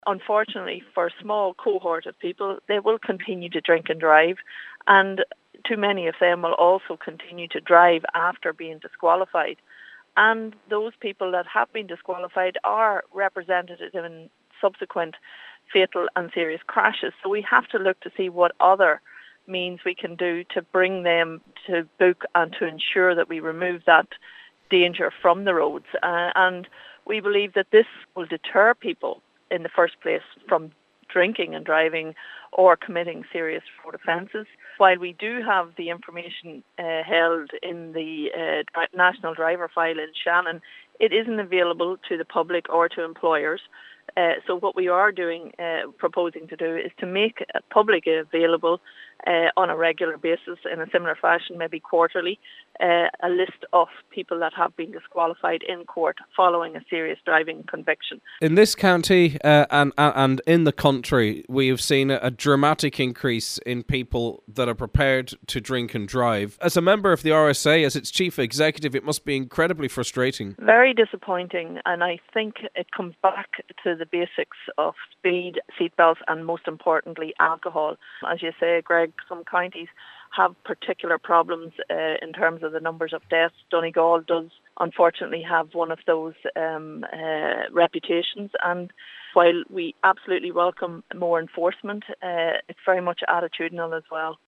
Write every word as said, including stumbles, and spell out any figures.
Unfortunately, for a small cohort of people, they will continue to drink and drive, and too many of them will also continue to drive after being disqualified. And those people that have been disqualified are represented in subsequent fatal and serious crashes. So we have to look to see what other means we can do to bring them to book and to ensure that we remove that danger from the roads. Uh, and we believe that this will deter people in the first place from drinking and driving or committing serious road offences. While we do have the information uh, held in the uh, National Driver File in Shannon, it isn't available to the public or to employers. Uh, so what we are doing, uh, proposing to do, is to make uh, public available uh, on a regular basis in a similar fashion, maybe quarterly, uh, a list of people that have been disqualified in court following a serious driving conviction. In this county uh, and and in the country, we have seen a dramatic increase in people that are prepared to drink and drive. As a member of the R S A, as its chief executive, it must be incredibly frustrating. Very disappointing, and I think it comes back to the basics of speed, seatbelts, and most importantly, alcohol. As you say, Greg, some counties have particular problems uh, in terms of the numbers of deaths. Donegal does unfortunately have one of those um, uh, reputations, and while we absolutely welcome more enforcement, uh, it's very much attitudinal as well.